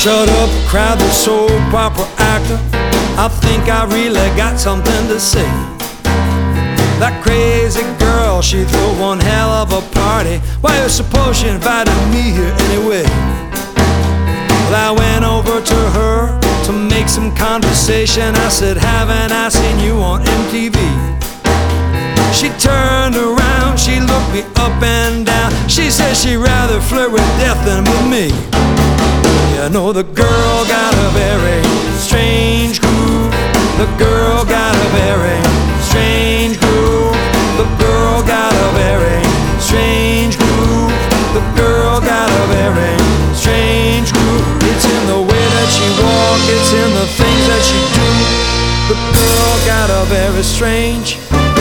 Shut up, crowd, the soap opera actor. I think I really got something to say. That crazy girl, she threw one hell of a party. Why, you suppose she invited me here anyway? Well, I went over to her to make some conversation. I said, haven't I seen you on MTV? She turned around, she looked me up and down. She said she'd rather flirt with death than with me. You know the girl got a very strange groove. The girl got a very strange groove. The girl got a very strange groove. The girl got a very strange groove. It's in the way that she walks, it's in the things that she do. The girl got a very strange.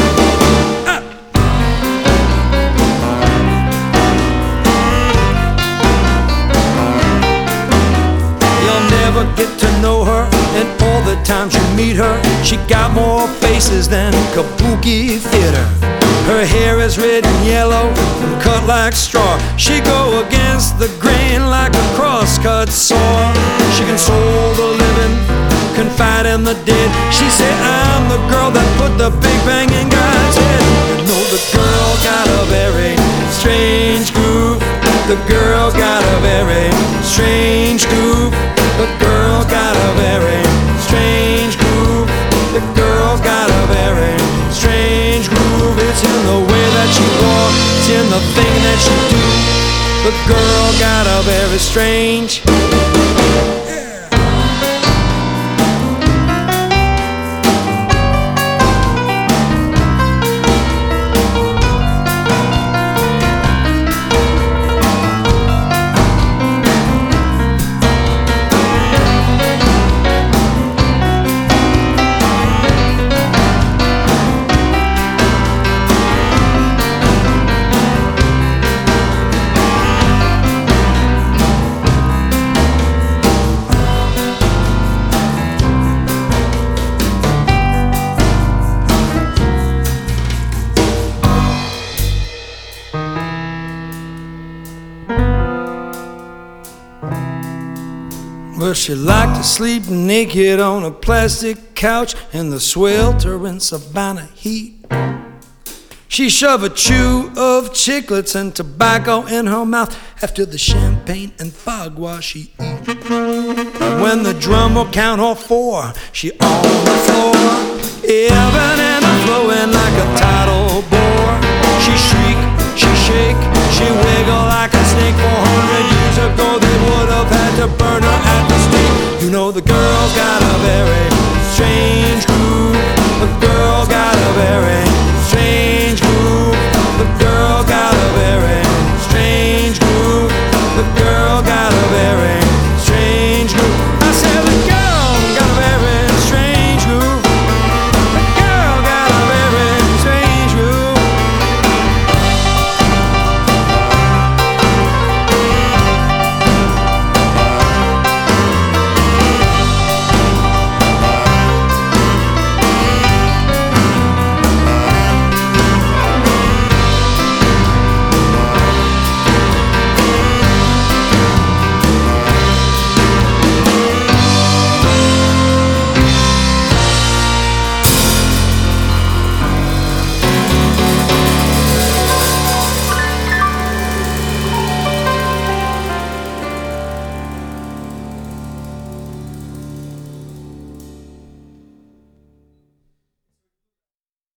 Get to know her, and all the times you meet her, she got more faces than Kabuki Theater. Her hair is red and yellow and cut like straw. She go against the grain like a cross-cut saw. She can soul the living, confide in the dead. She said, I'm the girl that put the Big Bang in God's head. You know the girl got a very strange groove. The girl got a very strange groove. The girl got a very strange groove. The girl got a very strange groove. It's in the way that she walks, it's in the thing that she do. The girl got a very strange. Well, she liked to sleep naked on a plastic couch in the sweltering Savannah heat. She shoved a chew of chiclets and tobacco in her mouth after the champagne and foie gras she eat. When the drum will count all four, she on the floor, ebbing and flowing like a tidal bore. She shriek, she shake, she wiggle like a snake for her